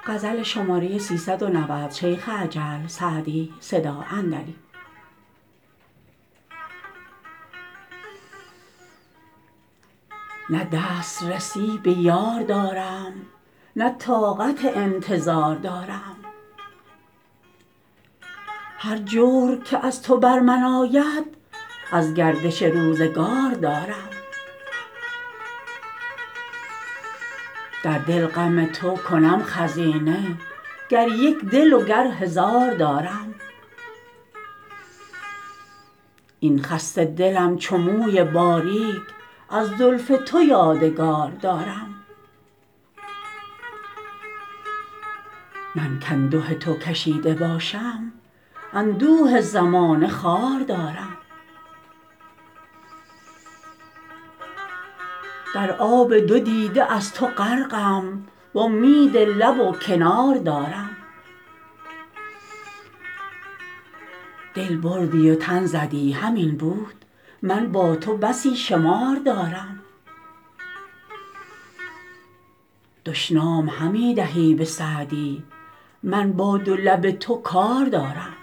نه دسترسی به یار دارم نه طاقت انتظار دارم. هر جور که از تو بر من آید از گردش روزگار دارم. در دل غم تو کنم خزینه گر یک دل و گر هزار دارم. این خسته دلم چو موی باریک از زلف تو یادگار دارم. من کانده تو کشیده باشم اندوه زمانه خوار دارم. در آب دو دیده از تو غرقم و امید لب و کنار دارم. دل بردی و تن زدی همین بود من با تو بسی شمار دارم. دشنام همی دهی به سعدی من با دو لب تو کار دارم.